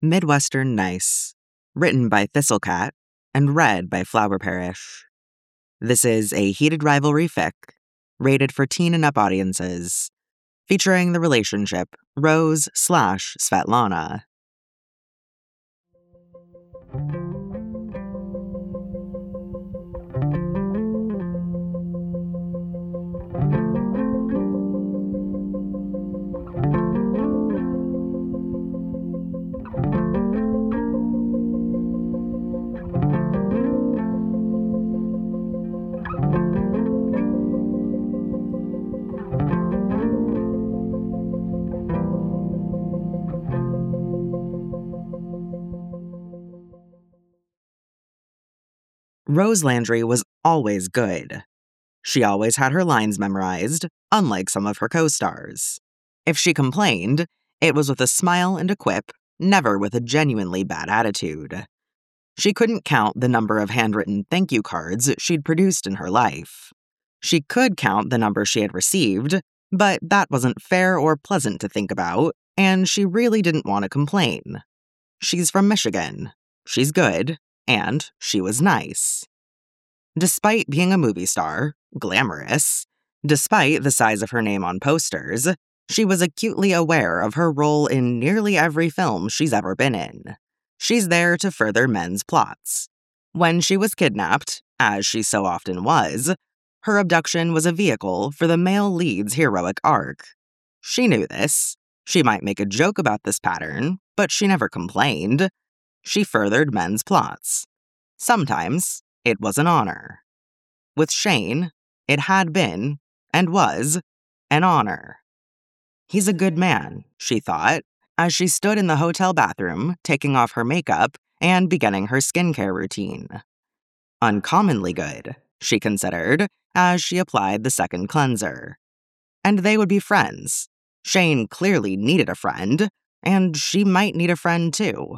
Midwestern Nice, written by Thistlecat and read by Flower Parish. This is a heated rivalry fic, rated for teen and up audiences, featuring the relationship Rose/Svetlana. Rose Landry was always good. She always had her lines memorized, unlike some of her co-stars. If she complained, it was with a smile and a quip, never with a genuinely bad attitude. She couldn't count the number of handwritten thank you cards she'd produced in her life. She could count the number she had received, but that wasn't fair or pleasant to think about, and she really didn't want to complain. She's from Michigan. She's good. And she was nice. Despite being a movie star, glamorous, despite the size of her name on posters, she was acutely aware of her role in nearly every film she's ever been in. She's there to further men's plots. When she was kidnapped, as she so often was, her abduction was a vehicle for the male lead's heroic arc. She knew this. She might make a joke about this pattern, but she never complained. She furthered men's plots. Sometimes it was an honor. With Shane, it had been, and was, an honor. He's a good man, she thought, as she stood in the hotel bathroom, taking off her makeup and beginning her skincare routine. Uncommonly good, she considered, as she applied the second cleanser. And they would be friends. Shane clearly needed a friend, and she might need a friend too.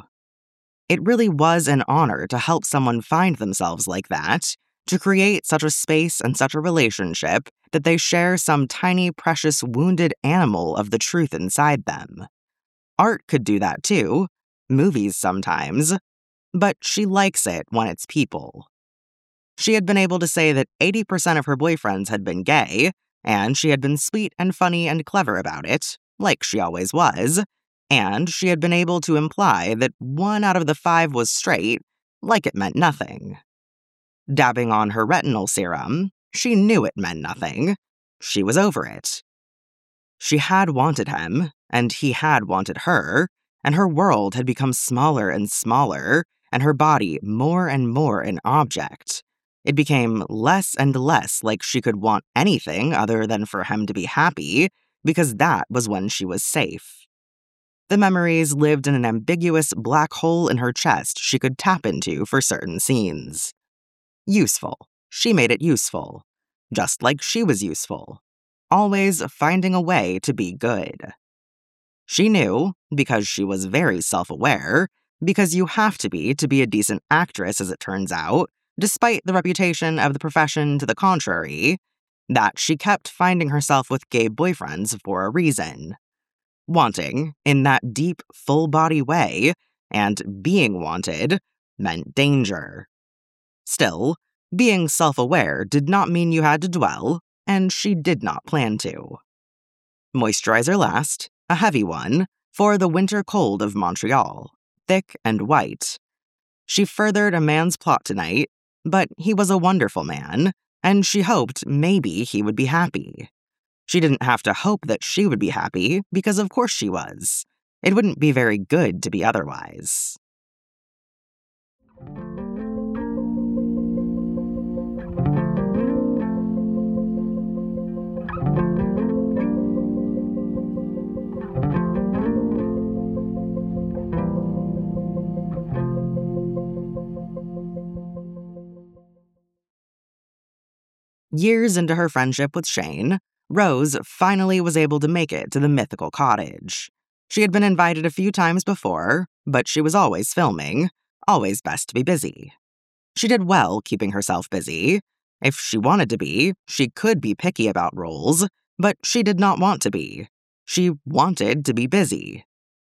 It really was an honor to help someone find themselves like that, to create such a space and such a relationship that they share some tiny, precious, wounded animal of the truth inside them. Art could do that too, movies sometimes, but she likes it when it's people. She had been able to say that 80% of her boyfriends had been gay, and she had been sweet and funny and clever about it, like she always was, and she had been able to imply that 1 out of the 5 was straight, like it meant nothing. Dabbing on her retinol serum, she knew it meant nothing. She was over it. She had wanted him, and he had wanted her, and her world had become smaller and smaller, and her body more and more an object. It became less and less like she could want anything other than for him to be happy, because that was when she was safe. The memories lived in an ambiguous black hole in her chest she could tap into for certain scenes. Useful. She made it useful. Just like she was useful. Always finding a way to be good. She knew, because she was very self-aware, because you have to be a decent actress as it turns out, despite the reputation of the profession to the contrary, that she kept finding herself with gay boyfriends for a reason. Wanting, in that deep, full-body way, and being wanted, meant danger. Still, being self-aware did not mean you had to dwell, and she did not plan to. Moisturizer last, a heavy one, for the winter cold of Montreal, thick and white. She furthered a man's plot tonight, but he was a wonderful man, and she hoped maybe he would be happy. She didn't have to hope that she would be happy, because of course she was. It wouldn't be very good to be otherwise. Years into her friendship with Shane, Rose finally was able to make it to the mythical cottage. She had been invited a few times before, but she was always filming, always best to be busy. She did well keeping herself busy. If she wanted to be, she could be picky about roles, but she did not want to be. She wanted to be busy.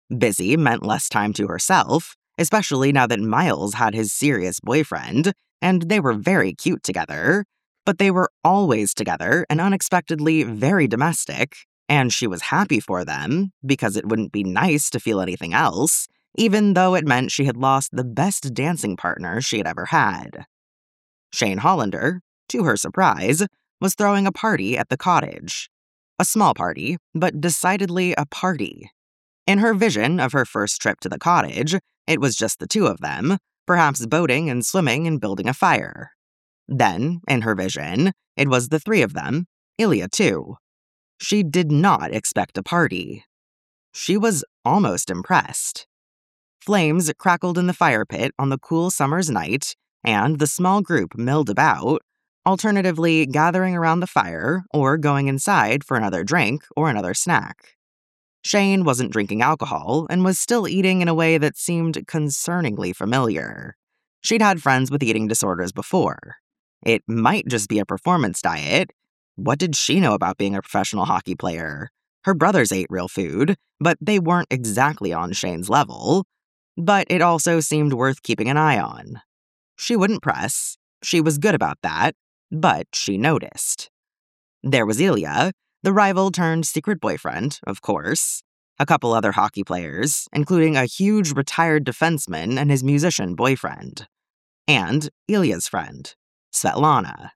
Busy meant less time to herself, especially now that Miles had his serious boyfriend, and they were very cute together. But they were always together and unexpectedly very domestic, and she was happy for them because it wouldn't be nice to feel anything else, even though it meant she had lost the best dancing partner she had ever had. Shane Hollander, to her surprise, was throwing a party at the cottage. A small party, but decidedly a party. In her vision of her first trip to the cottage, it was just the two of them, perhaps boating and swimming and building a fire. Then, in her vision, it was the three of them, Ilya too. She did not expect a party. She was almost impressed. Flames crackled in the fire pit on the cool summer's night, and the small group milled about, alternatively gathering around the fire or going inside for another drink or another snack. Shane wasn't drinking alcohol and was still eating in a way that seemed concerningly familiar. She'd had friends with eating disorders before. It might just be a performance diet. What did she know about being a professional hockey player? Her brothers ate real food, but they weren't exactly on Shane's level. But it also seemed worth keeping an eye on. She wouldn't press. She was good about that, but she noticed. There was Ilya, the rival turned secret boyfriend, of course. A couple other hockey players, including a huge retired defenseman and his musician boyfriend. And Ilya's friend, Svetlana.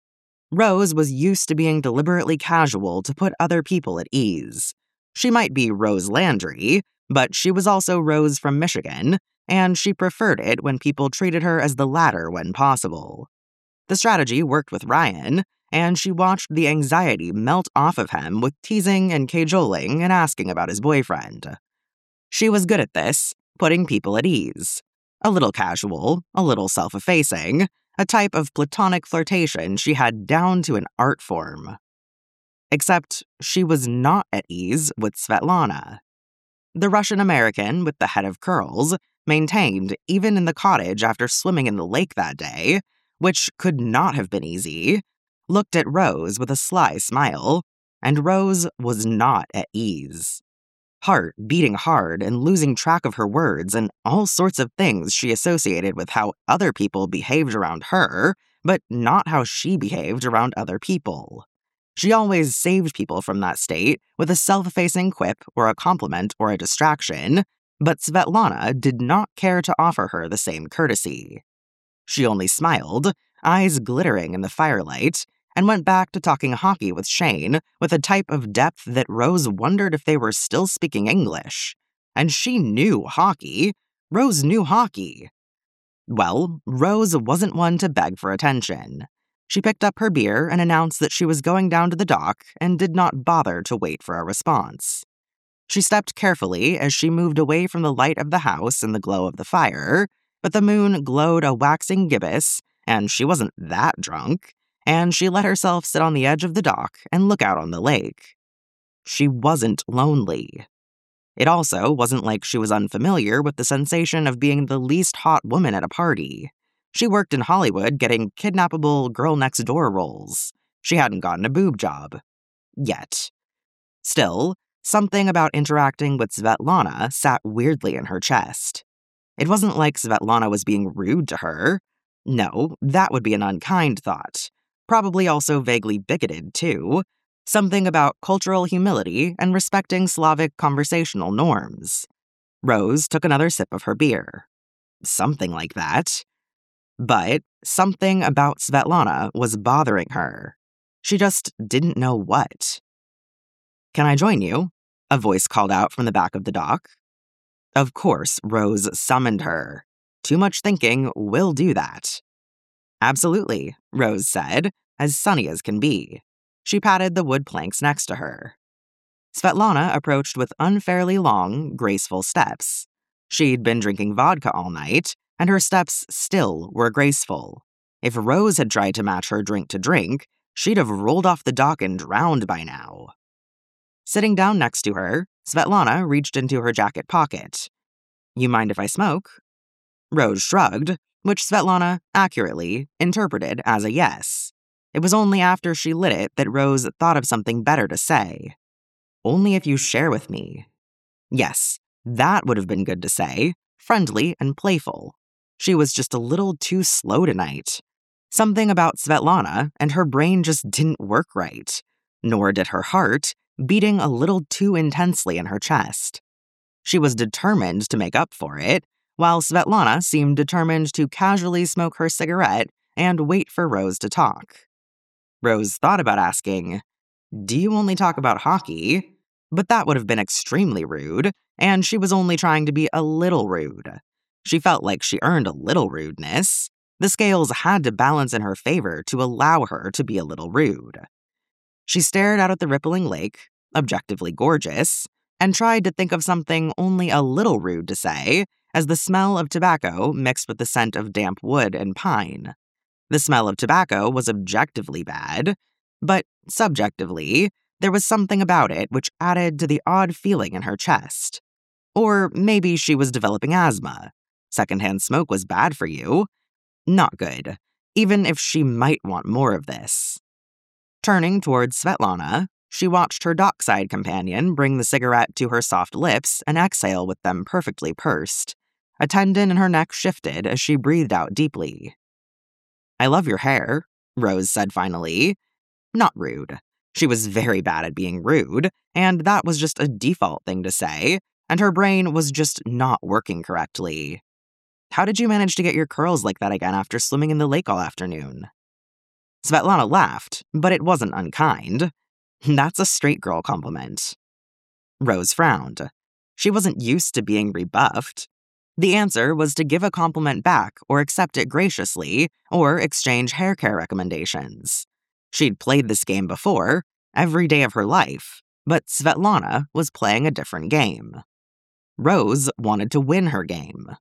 Rose was used to being deliberately casual to put other people at ease. She might be Rose Landry, but she was also Rose from Michigan, and she preferred it when people treated her as the latter when possible. The strategy worked with Ryan, and she watched the anxiety melt off of him with teasing and cajoling and asking about his boyfriend. She was good at this, putting people at ease. A little casual, a little self-effacing, a type of platonic flirtation she had down to an art form. Except she was not at ease with Svetlana. The Russian-American with the head of curls maintained, even in the cottage after swimming in the lake that day, which could not have been easy, looked at Rose with a sly smile, and Rose was not at ease. Heart beating hard and losing track of her words and all sorts of things she associated with how other people behaved around her, but not how she behaved around other people. She always saved people from that state with a self-effacing quip or a compliment or a distraction, but Svetlana did not care to offer her the same courtesy. She only smiled, eyes glittering in the firelight, and went back to talking hockey with Shane with a type of depth that Rose wondered if they were still speaking English. And she knew hockey. Rose knew hockey. Well, Rose wasn't one to beg for attention. She picked up her beer and announced that she was going down to the dock and did not bother to wait for a response. She stepped carefully as she moved away from the light of the house and the glow of the fire, but the moon glowed a waxing gibbous, and she wasn't that drunk, and she let herself sit on the edge of the dock and look out on the lake. She wasn't lonely. It also wasn't like she was unfamiliar with the sensation of being the least hot woman at a party. She worked in Hollywood getting kidnappable girl-next-door roles. She hadn't gotten a boob job. Yet. Still, something about interacting with Svetlana sat weirdly in her chest. It wasn't like Svetlana was being rude to her. No, that would be an unkind thought. Probably also vaguely bigoted, too. Something about cultural humility and respecting Slavic conversational norms. Rose took another sip of her beer. Something like that. But something about Svetlana was bothering her. She just didn't know what. "Can I join you?" a voice called out from the back of the dock. Of course, Rose summoned her. Too much thinking will do that. "Absolutely," Rose said, as sunny as can be. She patted the wood planks next to her. Svetlana approached with unfairly long, graceful steps. She'd been drinking vodka all night, and her steps still were graceful. If Rose had tried to match her drink to drink, she'd have rolled off the dock and drowned by now. Sitting down next to her, Svetlana reached into her jacket pocket. "You mind if I smoke?" Rose shrugged, which Svetlana, accurately, interpreted as a yes. It was only after she lit it that Rose thought of something better to say. "Only if you share with me." Yes, That would have been good to say, friendly and playful. She was just a little too slow tonight. Something about Svetlana and her brain just didn't work right, nor did her heart, beating a little too intensely in her chest. She was determined to make up for it, while Svetlana seemed determined to casually smoke her cigarette and wait for Rose to talk. Rose thought about asking, "Do you only talk about hockey?" But that would have been extremely rude, and she was only trying to be a little rude. She felt like she earned a little rudeness. The scales had to balance in her favor to allow her to be a little rude. She stared out at the rippling lake, objectively gorgeous, and tried to think of something only a little rude to say, as the smell of tobacco mixed with the scent of damp wood and pine. The smell of tobacco was objectively bad, but subjectively, there was something about it which added to the odd feeling in her chest. Or maybe she was developing asthma. Secondhand smoke was bad for you. Not good, even if she might want more of this. Turning towards Svetlana, she watched her dockside companion bring the cigarette to her soft lips and exhale with them perfectly pursed. A tendon in her neck shifted as she breathed out deeply. "I love your hair," Rose said finally. Not rude. She was very bad at being rude, and that was just a default thing to say, and her brain was just not working correctly. "How did you manage to get your curls like that again after swimming in the lake all afternoon?" Svetlana laughed, but it wasn't unkind. "That's a straight girl compliment." Rose frowned. She wasn't used to being rebuffed. The answer was to give a compliment back or accept it graciously or exchange hair care recommendations. She'd played this game before, every day of her life, but Svetlana was playing a different game. Rose wanted to win her game.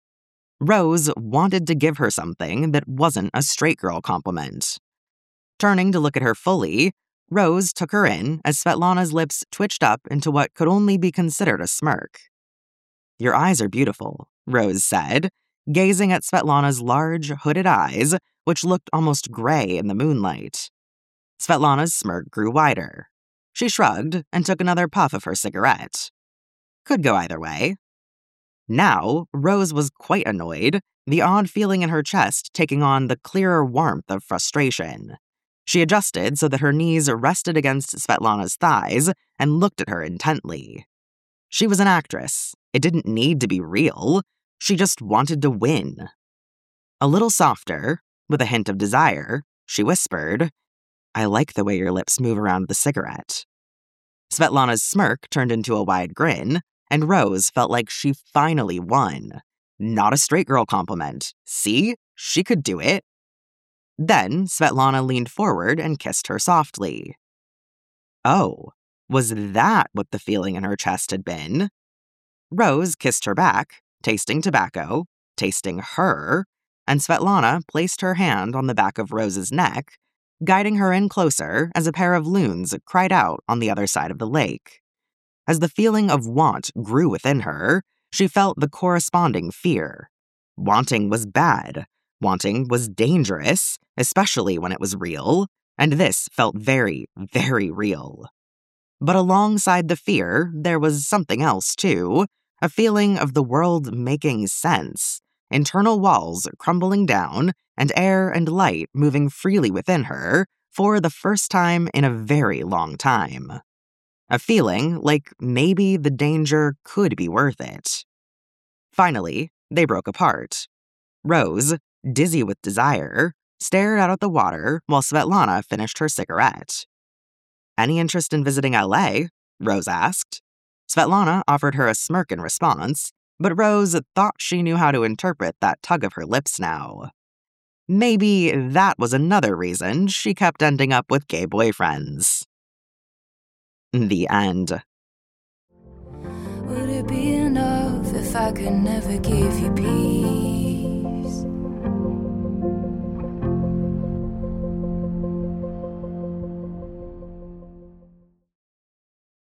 Rose wanted to give her something that wasn't a straight girl compliment. Turning to look at her fully, Rose took her in as Svetlana's lips twitched up into what could only be considered a smirk. "Your eyes are beautiful," Rose said, gazing at Svetlana's large, hooded eyes, which looked almost gray in the moonlight. Svetlana's smirk grew wider. She shrugged and took another puff of her cigarette. Could go either way. Now, Rose was quite annoyed, the odd feeling in her chest taking on the clearer warmth of frustration. She adjusted so that her knees rested against Svetlana's thighs and looked at her intently. She was an actress. It didn't need to be real. She just wanted to win. A little softer, with a hint of desire, she whispered, "I like the way your lips move around the cigarette." Svetlana's smirk turned into a wide grin, and Rose felt like she finally won. Not a straight girl compliment. See? She could do it. Then Svetlana leaned forward and kissed her softly. Oh, was that what the feeling in her chest had been? Rose kissed her back, tasting tobacco, tasting her, and Svetlana placed her hand on the back of Rose's neck, guiding her in closer as a pair of loons cried out on the other side of the lake. As the feeling of want grew within her, she felt the corresponding fear. Wanting was bad. Wanting was dangerous, especially when it was real, and this felt very, very real. But alongside the fear, there was something else too, a feeling of the world making sense, internal walls crumbling down, and air and light moving freely within her for the first time in a very long time. A feeling like maybe the danger could be worth it. Finally, they broke apart. Rose, dizzy with desire, stared out at the water while Svetlana finished her cigarette. "Any interest in visiting LA?" Rose asked. Svetlana offered her a smirk in response, but Rose thought she knew how to interpret that tug of her lips now. Maybe that was another reason she kept ending up with gay boyfriends. The end. Would it be enough if I could never give you peace?